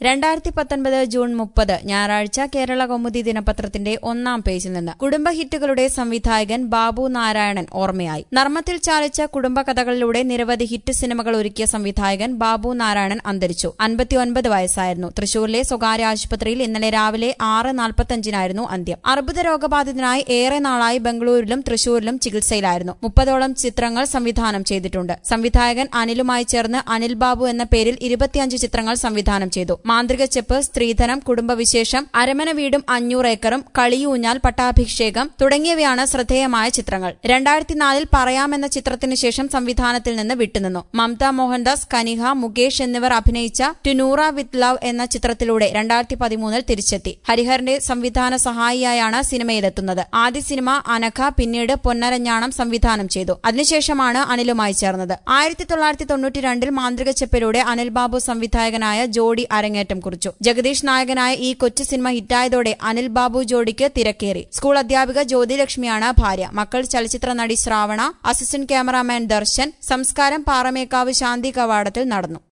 2019 June 30 ഞായറാഴ്ച കേരള കൗമുദി ദിനപത്രത്തിന്റെ ഒന്നാം പേജിൽ നിന്ന് കുടുംബ ഹിറ്റുകളുടെ സംവിധായകൻ ബാബു നാരായണൻ ഓർമ്മയായി. നർമ്മത്തിൽ ചാലിച്ച കുടുംബകഥകളിലൂടെ നിരവധി ഹിറ്റ് സിനിമകൾ ഒരുക്കിയ സംവിധായകൻ ബാബു നാരായണൻ അന്തരിച്ചു. 59 വയസ്സായിരുന്നു. തൃശൂരിലെ സ്വകാര്യ ആശുപത്രിയിൽ ഇന്നലെ രാവിലെ 6:45 അന്ത്യം. അർബുദ രോഗബാധിതനായി ഏറെ നാളായി ബംഗളൂരിലും തൃശൂരിലും ചികിത്സയിലായിരുന്നു. 30ഓളം ചിത്രങ്ങൾ സംവിധാനം ചെയ്തിട്ടുണ്ട്. സംവിധായകൻ അനിലുമായി ചേർന്ന് അനിൽ ബാബു എന്ന പേരിൽ 25 ചിത്രങ്ങൾ സംവിധാനം ചെയ്തു. മാന്ത്രിക ചെപ്പ്, സ്ത്രീധനം, കുടുംബവിശേഷം, അരമന വീടും 500 ഏക്കറും, കളിയൂഞ്ഞാൽ, പട്ടാഭിഷേകം തുടങ്ങിയവയാണ് ശ്രദ്ധേയമായ ചിത്രങ്ങൾ. 2004 പറയാമെന്ന ചിത്രത്തിനു ശേഷം സംവിധാനത്തിൽ നിന്ന് വിട്ടുനിന്നു. മമത മോഹൻദാസ്, കനിഹ, മുകേഷ് എന്നിവർ അഭിനയിച്ച ടു നൂറ വിത്ത് ലവ് എന്ന ചിത്രത്തിലൂടെ 2013 തിരിച്ചെത്തി. ഹരിഹരന്റെ സംവിധാന സഹായിയായാണ് സിനിമയിലെത്തുന്നത്. ആദ്യ സിനിമ അനഘ, പിന്നീട് പൊന്നരഞ്ഞാണം സംവിധാനം ചെയ്തു. അതിനുശേഷമാണ് അനിലുമായി ചേർന്നത്. 1992 മാന്ത്രിക ചെപ്പിലൂടെ അനിൽ ബാബു സംവിധായകനായ ജോഡി അരങ്ങേറ്റം കുറിച്ചു. ജഗദീഷ് നായകനായ ഈ കൊച്ചു സിനിമ ഹിറ്റായതോടെ അനിൽ ബാബു ജോഡിക്ക് തിരക്കേറി. സ്കൂൾ അധ്യാപിക ജ്യോതിലക്ഷ്മിയാണ് ഭാര്യ. മക്കൾ ചലച്ചിത്ര നടി ശ്രാവണ, അസിസ്റ്റന്റ് ക്യാമറാമാൻ ദർശൻ. സംസ്കാരം പാറമേക്കാവ് ശാന്തി കവാടത്തിൽ നടന്നു.